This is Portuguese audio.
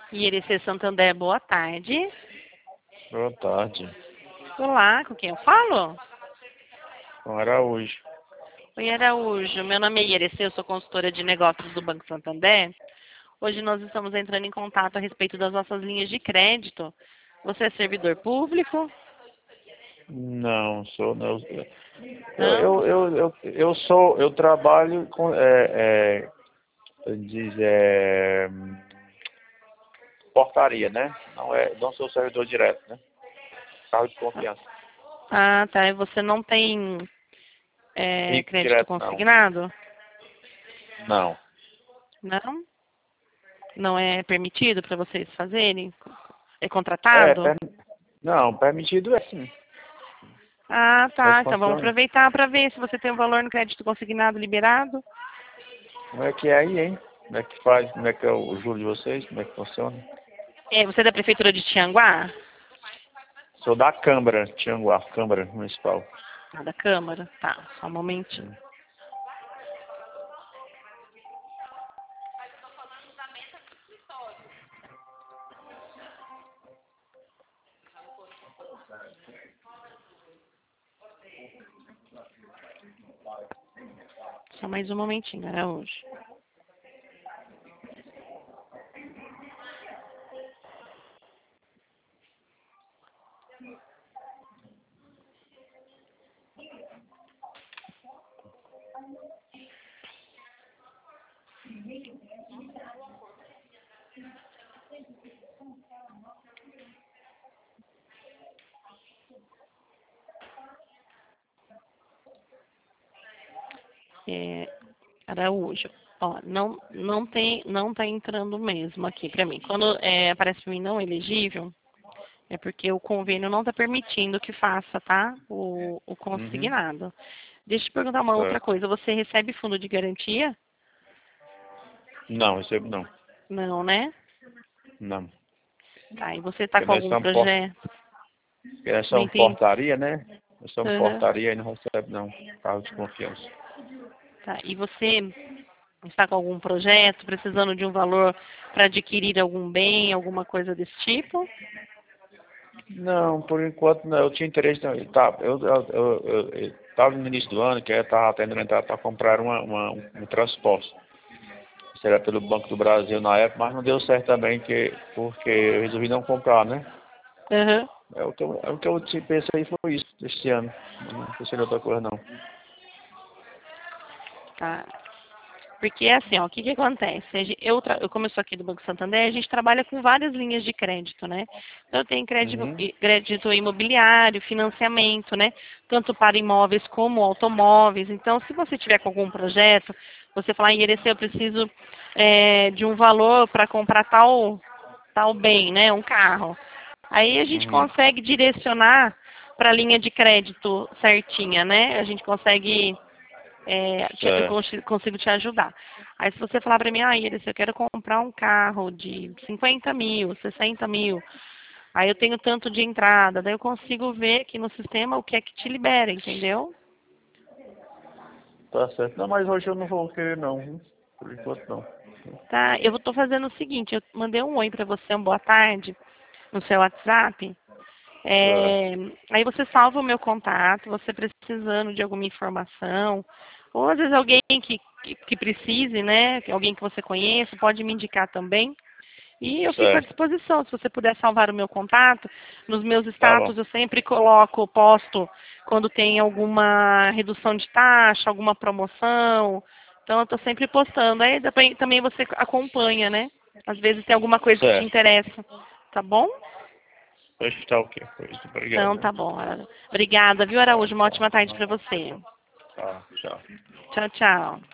IRC Santander, boa tarde. Boa tarde. Olá, com quem eu falo? Com Araújo. Oi, Araújo. Meu nome é IRC, eu sou consultora de negócios do Banco Santander. Hoje nós estamos entrando em contato a respeito das nossas linhas de crédito. Você é servidor público? Não, sou não. Não? Eu trabalho com portaria, né? Não sou servidor direto, né? Carro de confiança. Ah, tá. E você não tem Rico crédito direto não. consignado? Não. Não? Não é permitido para vocês fazerem? É É, contratado? não, permitido é sim. Ah, Mas tá. Então vamos funciona. aproveitar para ver se você tem o valor no crédito consignado liberado. Como é que é aí, hein? Como é que faz? Como é que é o juro de vocês? Como é que funciona? Você é da Prefeitura de Tianguá? Sou da Câmara, Tianguá, Câmara Municipal. Ah, da Câmara? Tá, só um momentinho. Só mais um momentinho, Araújo. Araújo, ó, não tá entrando mesmo aqui para mim. Quando aparece para mim não elegível, é porque o convênio não está permitindo que faça, tá? O Uhum. consignado. Deixa eu te perguntar uma outra Certo. coisa. Você recebe fundo de garantia? Não, recebo não. Não, né? Não. Tá, e você está Porque com algum projeto? nós Não somos entendi. portaria, né? Nós somos Aham. portaria e não recebe não. Carro de confiança. Tá, e você está com algum projeto, precisando de um valor para adquirir algum bem, alguma coisa desse tipo? Não, por enquanto não. Eu tinha interesse. Não. Eu tava no início do ano que eu estava tentando entrar para comprar um transporte. Isso era pelo Banco do Brasil na época, mas não deu certo também, porque eu resolvi não comprar, né? Aham. O que eu pensei foi isso, este ano. Não pensei em outra coisa, não. Tá. Porque assim, ó, o que que acontece? Eu como eu sou aqui do Banco Santander, a gente trabalha com várias linhas de crédito, né? Então, eu tenho Uhum. crédito imobiliário, financiamento, né? Tanto para imóveis como automóveis. Então, se você tiver com algum projeto, você falar, Irecê, eu preciso de um valor para comprar tal bem, né? Um carro. Aí a gente Uhum. consegue direcionar para a linha de crédito certinha, né? A gente consegue eu Certo. consigo te ajudar. Aí se você falar para mim, Iris, eu quero comprar um carro de 50 mil, 60 mil, aí eu tenho tanto de entrada, daí eu consigo ver aqui no sistema o que é que te libera, entendeu? Tá certo. Não, mas hoje eu não vou querer não, viu? Por enquanto não. Tá, eu estou fazendo o seguinte, eu mandei um oi para você, uma boa tarde, no seu WhatsApp. Certo. Aí você salva o meu contato, você precisando de alguma informação, ou às vezes alguém que precise, né? Alguém que você conheça, pode me indicar também. E eu fico à Certo. disposição, se você puder salvar o meu contato, nos meus Tá bom. status eu sempre coloco, posto quando tem alguma redução de taxa, alguma promoção. Então eu estou sempre postando. Aí também você acompanha, né? Às vezes tem alguma coisa que te Certo. interessa. Tá bom? Hoje tá ok. Pois, obrigado, Então né? tá bom. Obrigada, viu, Araújo? Uma ótima tarde para você. Tá, tchau. Tchau, tchau.